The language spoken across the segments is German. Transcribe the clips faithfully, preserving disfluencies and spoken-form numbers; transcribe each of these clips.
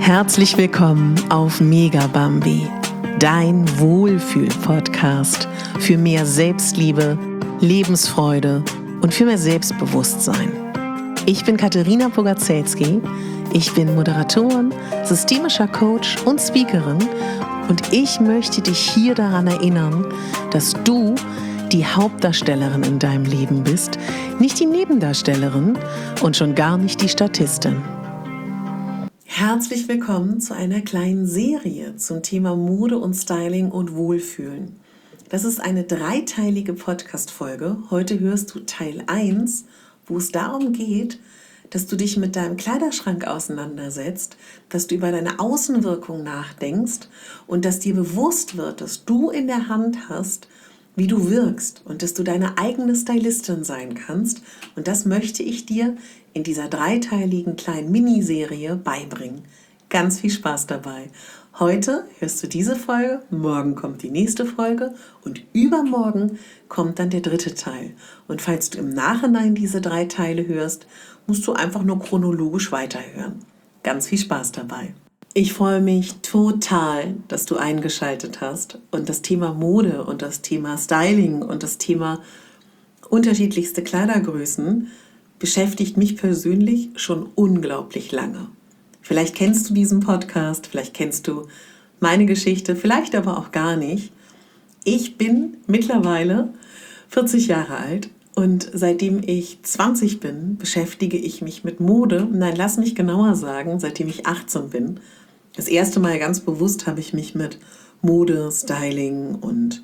Herzlich willkommen auf Mega Bambi, dein Wohlfühl-Podcast für mehr Selbstliebe, Lebensfreude und für mehr Selbstbewusstsein. Ich bin Katharina Pogacelski, ich bin Moderatorin, systemischer Coach und Speakerin und ich möchte dich hier daran erinnern, dass du die Hauptdarstellerin in deinem Leben bist, nicht die Nebendarstellerin und schon gar nicht die Statistin. Herzlich willkommen zu einer kleinen Serie zum Thema Mode und Styling und Wohlfühlen. Das ist eine dreiteilige Podcast-Folge. Heute hörst du Teil eins, wo es darum geht, dass du dich mit deinem Kleiderschrank auseinandersetzt, dass du über deine Außenwirkung nachdenkst und dass dir bewusst wird, dass du in der Hand hast, wie du wirkst und dass du deine eigene Stylistin sein kannst. Und das möchte ich dir in dieser dreiteiligen kleinen Miniserie beibringen. Ganz viel Spaß dabei. Heute hörst du diese Folge, morgen kommt die nächste Folge und übermorgen kommt dann der dritte Teil. Und falls du im Nachhinein diese drei Teile hörst, musst du einfach nur chronologisch weiterhören. Ganz viel Spaß dabei. Ich freue mich total, dass du eingeschaltet hast und das Thema Mode und das Thema Styling und das Thema unterschiedlichste Kleidergrößen beschäftigt mich persönlich schon unglaublich lange. Vielleicht kennst du diesen Podcast, vielleicht kennst du meine Geschichte, vielleicht aber auch gar nicht. Ich bin mittlerweile vierzig Jahre alt und seitdem ich zwanzig bin, beschäftige ich mich mit Mode. Nein, lass mich genauer sagen, seitdem ich achtzehn bin. Das erste Mal ganz bewusst habe ich mich mit Mode, Styling und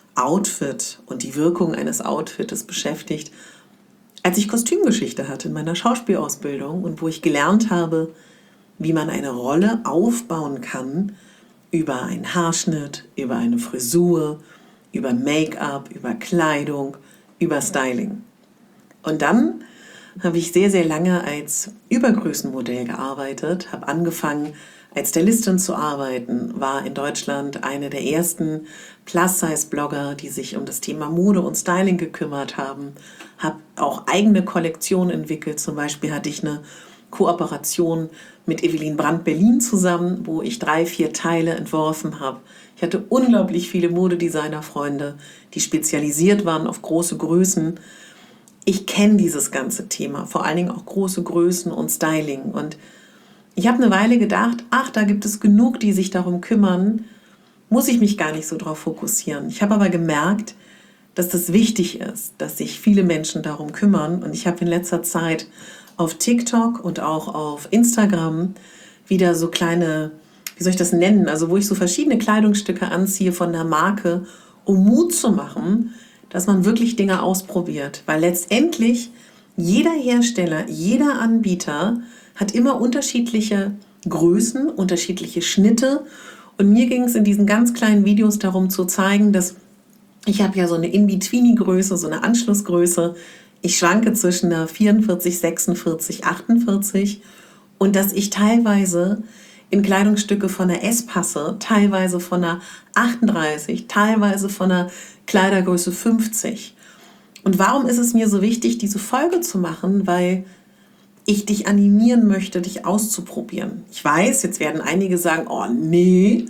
Outfit und die Wirkung eines Outfits beschäftigt, als ich Kostümgeschichte hatte in meiner Schauspielausbildung und wo ich gelernt habe, wie man eine Rolle aufbauen kann über einen Haarschnitt, über eine Frisur, über Make-up, über Kleidung, über Styling. Und dann habe ich sehr, sehr lange als Übergrößenmodell gearbeitet, habe angefangen als Stylistin zu arbeiten, war in Deutschland eine der ersten Plus-Size-Blogger, die sich um das Thema Mode und Styling gekümmert haben, habe auch eigene Kollektionen entwickelt. Zum Beispiel hatte ich eine Kooperation mit Evelyn Brandt Berlin zusammen, wo ich drei, vier Teile entworfen habe. Ich hatte unglaublich viele Modedesigner-Freunde, die spezialisiert waren auf große Größen. Ich kenne dieses ganze Thema, vor allen Dingen auch große Größen und Styling. Und ich habe eine Weile gedacht, ach, da gibt es genug, die sich darum kümmern, muss ich mich gar nicht so drauf fokussieren. Ich habe aber gemerkt, dass das wichtig ist, dass sich viele Menschen darum kümmern. Und ich habe in letzter Zeit auf TikTok und auch auf Instagram wieder so kleine, wie soll ich das nennen, also wo ich so verschiedene Kleidungsstücke anziehe von der Marke, um Mut zu machen, dass man wirklich Dinge ausprobiert. Weil letztendlich jeder Hersteller, jeder Anbieter hat immer unterschiedliche Größen, unterschiedliche Schnitte. Und mir ging es in diesen ganz kleinen Videos darum zu zeigen, dass ich habe ja so eine In-Betweenie-Größe, so eine Anschlussgröße. Ich schwanke zwischen einer vierundvierzig, sechsundvierzig, achtundvierzig und dass ich teilweise in Kleidungsstücke von einer S passe, teilweise von einer achtunddreißig, teilweise von einer Kleidergröße fünfzig. Und warum ist es mir so wichtig, diese Folge zu machen? Weil ich dich animieren möchte, dich auszuprobieren. Ich weiß, jetzt werden einige sagen, oh nee,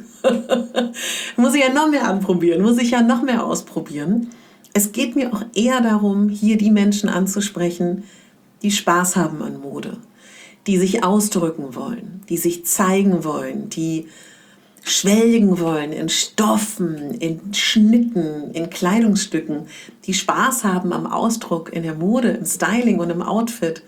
muss ich ja noch mehr anprobieren, muss ich ja noch mehr ausprobieren. Es geht mir auch eher darum, hier die Menschen anzusprechen, die Spaß haben an Mode, die sich ausdrücken wollen, die sich zeigen wollen, die schwelgen wollen in Stoffen, in Schnitten, in Kleidungsstücken, die Spaß haben am Ausdruck in der Mode, im Styling und im Outfit.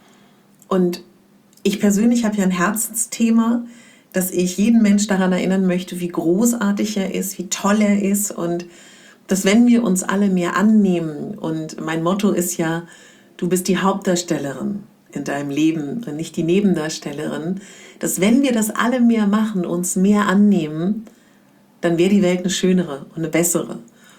Und ich persönlich habe ja ein Herzensthema, dass ich jeden Mensch daran erinnern möchte, wie großartig er ist, wie toll er ist und dass wenn wir uns alle mehr annehmen und mein Motto ist ja, du bist die Hauptdarstellerin in deinem Leben und nicht die Nebendarstellerin, dass wenn wir das alle mehr machen, uns mehr annehmen, dann wäre die Welt eine schönere und eine bessere.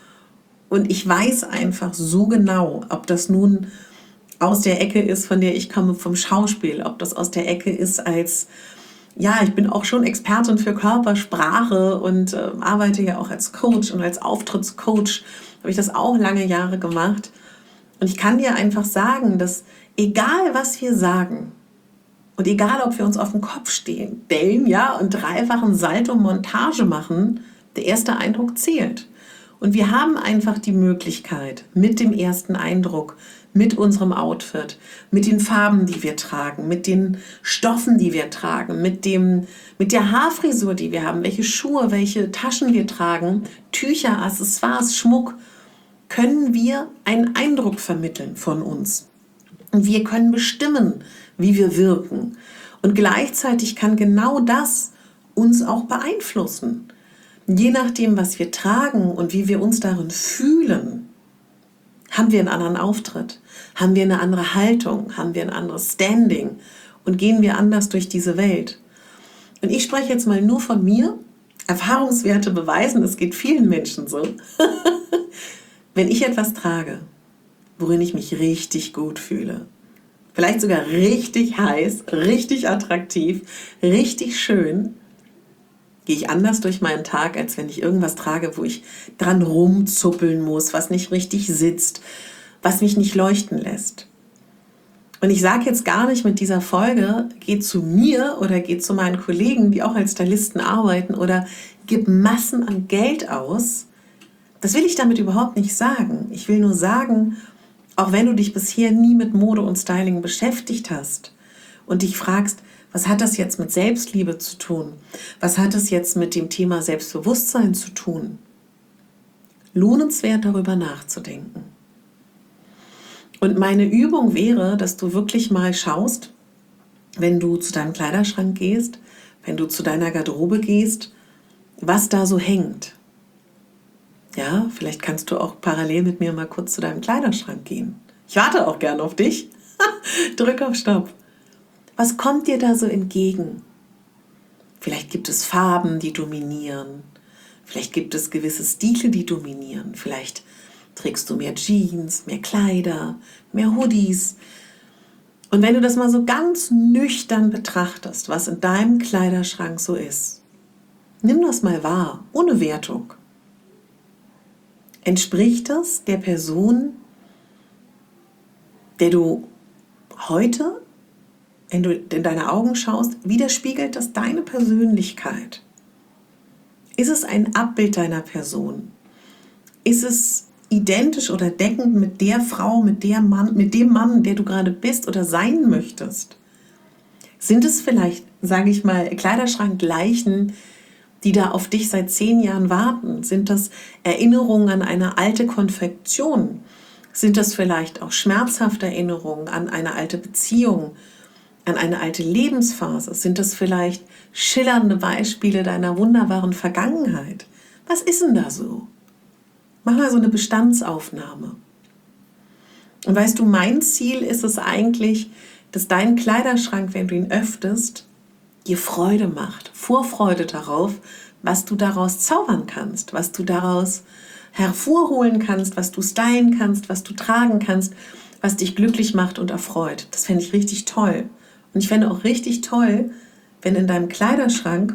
Und ich weiß einfach so genau, ob das nun aus der Ecke ist, von der ich komme, vom Schauspiel, ob das aus der Ecke ist als, ja, ich bin auch schon Expertin für Körpersprache und äh, arbeite ja auch als Coach und als Auftrittscoach, habe ich das auch lange Jahre gemacht. Und ich kann dir einfach sagen, dass egal was wir sagen, Und egal, ob wir uns auf den Kopf stehen, stellen, ja, und dreifachen Salto-Montage machen, der erste Eindruck zählt. Und wir haben einfach die Möglichkeit, mit dem ersten Eindruck, mit unserem Outfit, mit den Farben, die wir tragen, mit den Stoffen, die wir tragen, mit dem, mit der Haarfrisur, die wir haben, welche Schuhe, welche Taschen wir tragen, Tücher, Accessoires, Schmuck, können wir einen Eindruck vermitteln von uns. Und wir können bestimmen, wie wir wirken. Und gleichzeitig kann genau das uns auch beeinflussen. Je nachdem, was wir tragen und wie wir uns darin fühlen, haben wir einen anderen Auftritt, haben wir eine andere Haltung, haben wir ein anderes Standing und gehen wir anders durch diese Welt. Und ich spreche jetzt mal nur von mir. Erfahrungswerte beweisen, es geht vielen Menschen so. Wenn ich etwas trage, worin ich mich richtig gut fühle, vielleicht sogar richtig heiß, richtig attraktiv, richtig schön, gehe ich anders durch meinen Tag, als wenn ich irgendwas trage, wo ich dran rumzuppeln muss, was nicht richtig sitzt, was mich nicht leuchten lässt. Und ich sage jetzt gar nicht mit dieser Folge, geh zu mir oder geh zu meinen Kollegen, die auch als Stylisten arbeiten, oder gib Massen an Geld aus. Das will ich damit überhaupt nicht sagen. Ich will nur sagen, auch wenn du dich bisher nie mit Mode und Styling beschäftigt hast und dich fragst, was hat das jetzt mit Selbstliebe zu tun? Was hat es jetzt mit dem Thema Selbstbewusstsein zu tun? Lohnenswert, darüber nachzudenken. Und meine Übung wäre, dass du wirklich mal schaust, wenn du zu deinem Kleiderschrank gehst, wenn du zu deiner Garderobe gehst, was da so hängt. Ja, vielleicht kannst du auch parallel mit mir mal kurz zu deinem Kleiderschrank gehen. Ich warte auch gern auf dich. Drück auf Stopp. Was kommt dir da so entgegen? Vielleicht gibt es Farben, die dominieren. Vielleicht gibt es gewisse Stile, die dominieren. Vielleicht trägst du mehr Jeans, mehr Kleider, mehr Hoodies. Und wenn du das mal so ganz nüchtern betrachtest, was in deinem Kleiderschrank so ist, nimm das mal wahr, ohne Wertung. Entspricht das der Person, der du heute, wenn du in deine Augen schaust, widerspiegelt das deine Persönlichkeit? Ist es ein Abbild deiner Person? Ist es identisch oder deckend mit der Frau, mit der Mann, mit dem Mann, der du gerade bist oder sein möchtest? Sind es vielleicht, sage ich mal, Kleiderschrankleichen, die da auf dich seit zehn Jahren warten? Sind das Erinnerungen an eine alte Konfektion? Sind das vielleicht auch schmerzhafte Erinnerungen an eine alte Beziehung, an eine alte Lebensphase? Sind das vielleicht schillernde Beispiele deiner wunderbaren Vergangenheit? Was ist denn da so? Mach mal so eine Bestandsaufnahme. Und weißt du, mein Ziel ist es eigentlich, dass dein Kleiderschrank, wenn du ihn öffnest, dir Freude macht, Vorfreude darauf, was du daraus zaubern kannst, was du daraus hervorholen kannst, was du stylen kannst, was du tragen kannst, was dich glücklich macht und erfreut. Das fände ich richtig toll. Und ich fände auch richtig toll, wenn in deinem Kleiderschrank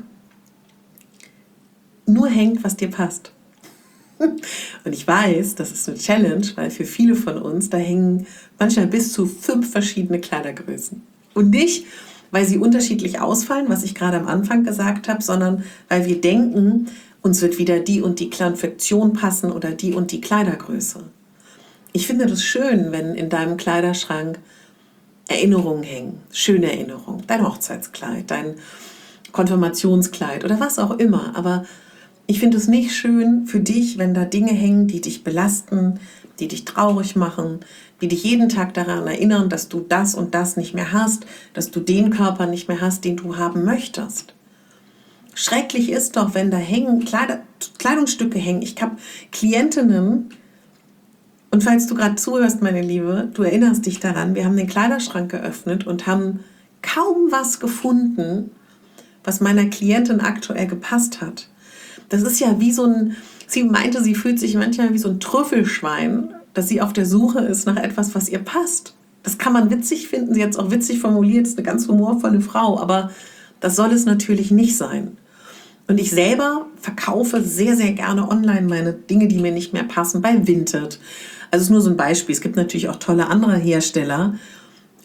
nur hängt, was dir passt. Und ich weiß, das ist eine Challenge, weil für viele von uns, da hängen manchmal bis zu fünf verschiedene Kleidergrößen. Und nicht, weil sie unterschiedlich ausfallen, was ich gerade am Anfang gesagt habe, sondern weil wir denken, uns wird wieder die und die Konfektion passen oder die und die Kleidergröße. Ich finde das schön, wenn in deinem Kleiderschrank Erinnerungen hängen, schöne Erinnerungen, dein Hochzeitskleid, dein Konfirmationskleid oder was auch immer. Aber ich finde es nicht schön für dich, wenn da Dinge hängen, die dich belasten, die dich traurig machen, die dich jeden Tag daran erinnern, dass du das und das nicht mehr hast, dass du den Körper nicht mehr hast, den du haben möchtest. Schrecklich ist doch, wenn da hängen, Kleider, Kleidungsstücke hängen. Ich habe Klientinnen, und falls du gerade zuhörst, meine Liebe, du erinnerst dich daran, wir haben den Kleiderschrank geöffnet und haben kaum was gefunden, was meiner Klientin aktuell gepasst hat. Das ist ja wie so ein, sie meinte, sie fühlt sich manchmal wie so ein Trüffelschwein, dass sie auf der Suche ist nach etwas, was ihr passt. Das kann man witzig finden, sie hat es auch witzig formuliert, ist eine ganz humorvolle Frau, aber das soll es natürlich nicht sein. Und ich selber verkaufe sehr, sehr gerne online meine Dinge, die mir nicht mehr passen, bei Vinted. Also es ist nur so ein Beispiel. Es gibt natürlich auch tolle andere Hersteller.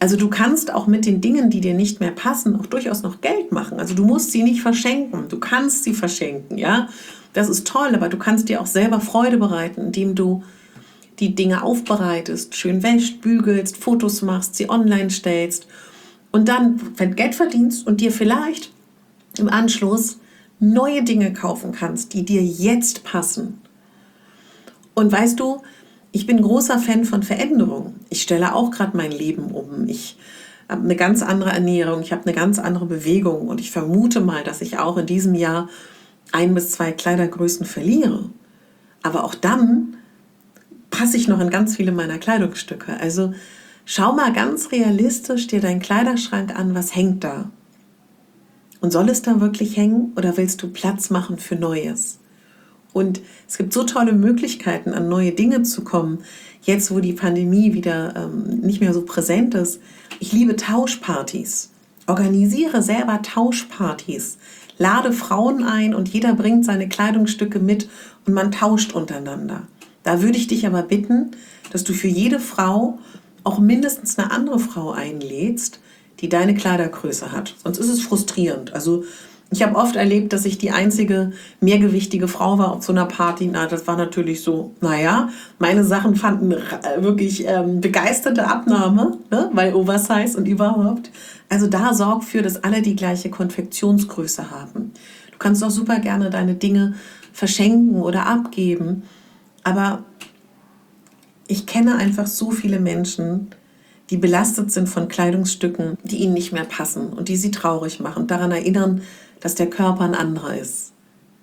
Also du kannst auch mit den Dingen, die dir nicht mehr passen, auch durchaus noch Geld machen. Also du musst sie nicht verschenken, du kannst sie verschenken, ja. Das ist toll, aber du kannst dir auch selber Freude bereiten, indem du die Dinge aufbereitest, schön wäschst, bügelst, Fotos machst, sie online stellst und dann Geld verdienst und dir vielleicht im Anschluss neue Dinge kaufen kannst, die dir jetzt passen. Und weißt du, ich bin großer Fan von Veränderung. Ich stelle auch gerade mein Leben um. Ich habe eine ganz andere Ernährung, ich habe eine ganz andere Bewegung und ich vermute mal, dass ich auch in diesem Jahr ein bis zwei Kleidergrößen verliere. Aber auch dann passe ich noch in ganz viele meiner Kleidungsstücke. Also schau mal ganz realistisch dir deinen Kleiderschrank an, was hängt da? Und soll es da wirklich hängen oder willst du Platz machen für Neues? Und es gibt so tolle Möglichkeiten, an neue Dinge zu kommen, jetzt wo die Pandemie wieder ähm, nicht mehr so präsent ist. Ich liebe Tauschpartys. Organisiere selber Tauschpartys. Lade Frauen ein und jeder bringt seine Kleidungsstücke mit und man tauscht untereinander. Da würde ich dich aber bitten, dass du für jede Frau auch mindestens eine andere Frau einlädst, die deine Kleidergröße hat. Sonst ist es frustrierend. Also ich habe oft erlebt, dass ich die einzige mehrgewichtige Frau war auf so einer Party. Na, das war natürlich so, naja, meine Sachen fanden wirklich ähm, begeisterte Abnahme, ne? Weil Oversize und überhaupt. Also da sorg für, dass alle die gleiche Konfektionsgröße haben. Du kannst auch super gerne deine Dinge verschenken oder abgeben. Aber ich kenne einfach so viele Menschen, die belastet sind von Kleidungsstücken, die ihnen nicht mehr passen und die sie traurig machen, daran erinnern, dass der Körper ein anderer ist.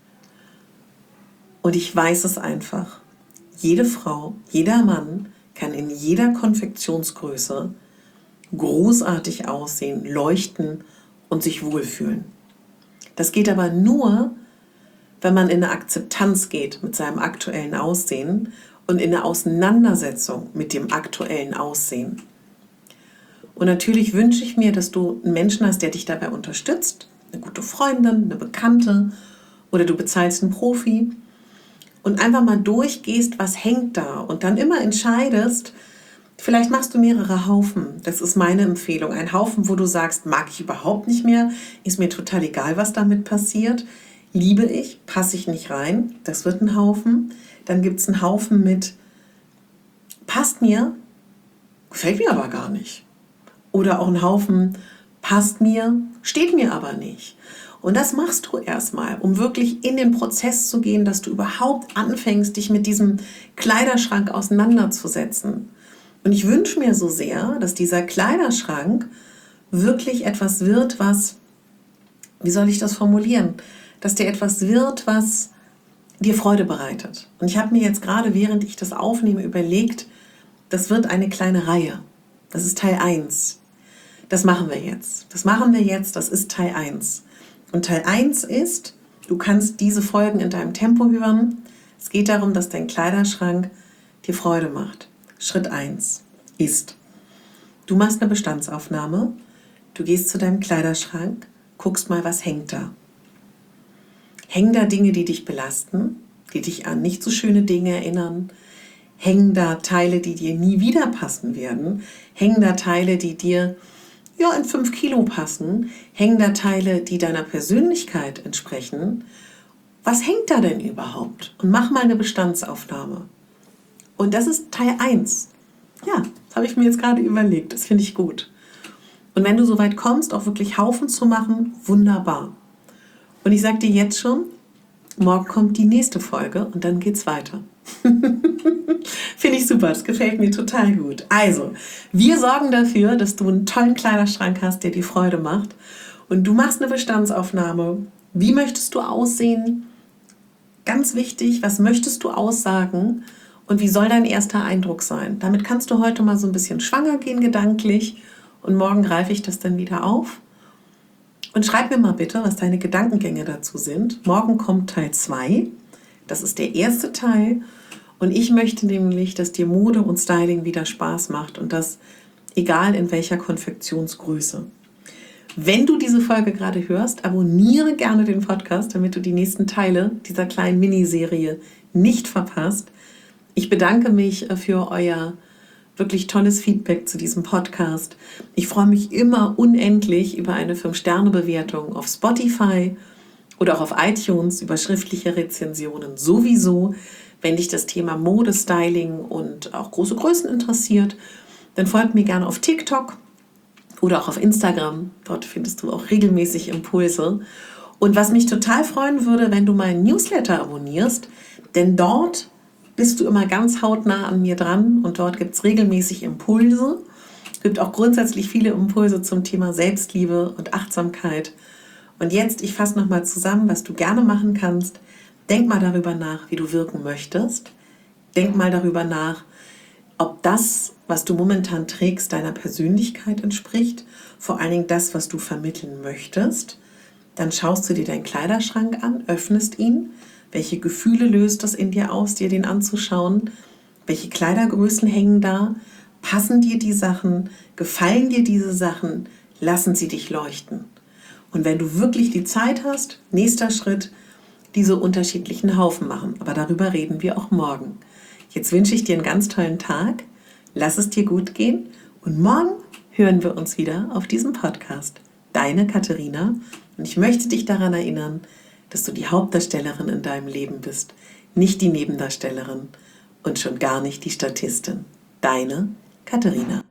Und ich weiß es einfach. Jede Frau, jeder Mann kann in jeder Konfektionsgröße großartig aussehen, leuchten und sich wohlfühlen. Das geht aber nur, wenn man in eine Akzeptanz geht mit seinem aktuellen Aussehen und in eine Auseinandersetzung mit dem aktuellen Aussehen. Und natürlich wünsche ich mir, dass du einen Menschen hast, der dich dabei unterstützt, eine gute Freundin, eine Bekannte oder du bezahlst einen Profi und einfach mal durchgehst, was hängt da und dann immer entscheidest, vielleicht machst du mehrere Haufen. Das ist meine Empfehlung. Ein Haufen, wo du sagst, mag ich überhaupt nicht mehr, ist mir total egal, was damit passiert. Liebe ich, passe ich nicht rein, das wird ein Haufen. Dann gibt es einen Haufen mit, passt mir, gefällt mir aber gar nicht. Oder auch einen Haufen, passt mir, steht mir aber nicht. Und das machst du erstmal, um wirklich in den Prozess zu gehen, dass du überhaupt anfängst, dich mit diesem Kleiderschrank auseinanderzusetzen. Und ich wünsche mir so sehr, dass dieser Kleiderschrank wirklich etwas wird, was, wie soll ich das formulieren, dass der etwas wird, was dir Freude bereitet. Und ich habe mir jetzt gerade, während ich das aufnehme, überlegt, das wird eine kleine Reihe. Das ist Teil eins. Das machen wir jetzt. Das machen wir jetzt, das ist Teil eins. Und Teil eins ist, du kannst diese Folgen in deinem Tempo hören. Es geht darum, dass dein Kleiderschrank dir Freude macht. Schritt eins ist, du machst eine Bestandsaufnahme, du gehst zu deinem Kleiderschrank, guckst mal, was hängt da. Hängen da Dinge, die dich belasten, die dich an nicht so schöne Dinge erinnern? Hängen da Teile, die dir nie wieder passen werden? Hängen da Teile, die dir ja, in fünf Kilo passen? Hängen da Teile, die deiner Persönlichkeit entsprechen? Was hängt da denn überhaupt? Und mach mal eine Bestandsaufnahme. Und das ist Teil eins. Ja, das habe ich mir jetzt gerade überlegt. Das finde ich gut. Und wenn du so weit kommst, auch wirklich Haufen zu machen, wunderbar. Und ich sage dir jetzt schon, morgen kommt die nächste Folge und dann geht's weiter. Finde ich super, das gefällt mir total gut. Also, wir sorgen dafür, dass du einen tollen Kleiderschrank hast, der dir Freude macht. Und du machst eine Bestandsaufnahme. Wie möchtest du aussehen? Ganz wichtig, was möchtest du aussagen? Und wie soll dein erster Eindruck sein? Damit kannst du heute mal so ein bisschen schwanger gehen gedanklich. Und morgen greife ich das dann wieder auf. Und schreib mir mal bitte, was deine Gedankengänge dazu sind. Morgen kommt Teil zwei. Das ist der erste Teil. Und ich möchte nämlich, dass dir Mode und Styling wieder Spaß macht. Und das egal in welcher Konfektionsgröße. Wenn du diese Folge gerade hörst, abonniere gerne den Podcast, damit du die nächsten Teile dieser kleinen Miniserie nicht verpasst. Ich bedanke mich für euer wirklich tolles Feedback zu diesem Podcast. Ich freue mich immer unendlich über eine fünf Sterne Bewertung auf Spotify oder auch auf iTunes, über schriftliche Rezensionen sowieso. Wenn dich das Thema Mode, Styling und auch große Größen interessiert, dann folg mir gerne auf TikTok oder auch auf Instagram. Dort findest du auch regelmäßig Impulse. Und was mich total freuen würde, wenn du meinen Newsletter abonnierst, denn dort bist du immer ganz hautnah an mir dran und dort gibt es regelmäßig Impulse. Es gibt auch grundsätzlich viele Impulse zum Thema Selbstliebe und Achtsamkeit. Und jetzt, ich fasse nochmal zusammen, was du gerne machen kannst. Denk mal darüber nach, wie du wirken möchtest. Denk mal darüber nach, ob das, was du momentan trägst, deiner Persönlichkeit entspricht. Vor allen Dingen das, was du vermitteln möchtest. Dann schaust du dir deinen Kleiderschrank an, öffnest ihn. Welche Gefühle löst das in dir aus, dir den anzuschauen? Welche Kleidergrößen hängen da? Passen dir die Sachen? Gefallen dir diese Sachen? Lassen sie dich leuchten? Und wenn du wirklich die Zeit hast, nächster Schritt, diese unterschiedlichen Haufen machen. Aber darüber reden wir auch morgen. Jetzt wünsche ich dir einen ganz tollen Tag. Lass es dir gut gehen. Und morgen hören wir uns wieder auf diesem Podcast. Deine Katharina. Und ich möchte dich daran erinnern, dass du die Hauptdarstellerin in deinem Leben bist, nicht die Nebendarstellerin und schon gar nicht die Statistin. Deine Katharina.